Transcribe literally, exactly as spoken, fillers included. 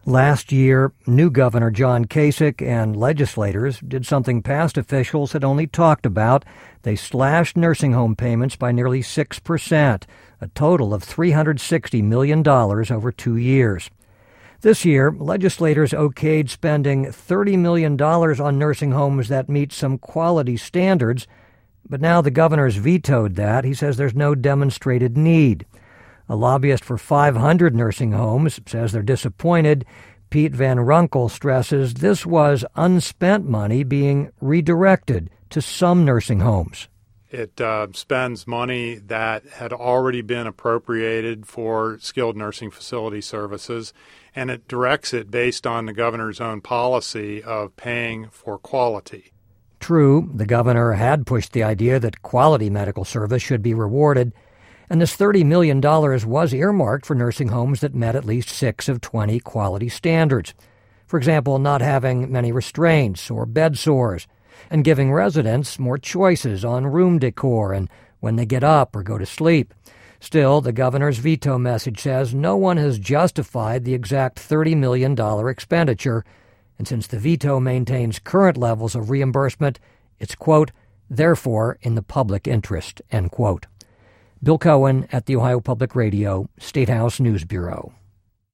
Last year, new Governor John Kasich and legislators did something past officials had only talked about. They slashed nursing home payments by nearly six percent, a total of three hundred sixty million dollars over two years. This year, legislators okayed spending thirty million dollars on nursing homes that meet some quality standards, but now the governor's vetoed that. He says there's no demonstrated need. A lobbyist for five hundred nursing homes says they're disappointed. Pete Van Runkel stresses this was unspent money being redirected to some nursing homes. It uh, spends money that had already been appropriated for skilled nursing facility services, and it directs it based on the governor's own policy of paying for quality. True, the governor had pushed the idea that quality medical service should be rewarded, and this thirty million dollars was earmarked for nursing homes that met at least six of twenty quality standards. For example, not having many restraints or bed sores, and giving residents more choices on room decor and when they get up or go to sleep. Still, the governor's veto message says no one has justified the exact thirty million dollars expenditure, and since the veto maintains current levels of reimbursement, it's, quote, therefore in the public interest, end quote. Bill Cohen at the Ohio Public Radio State House News Bureau.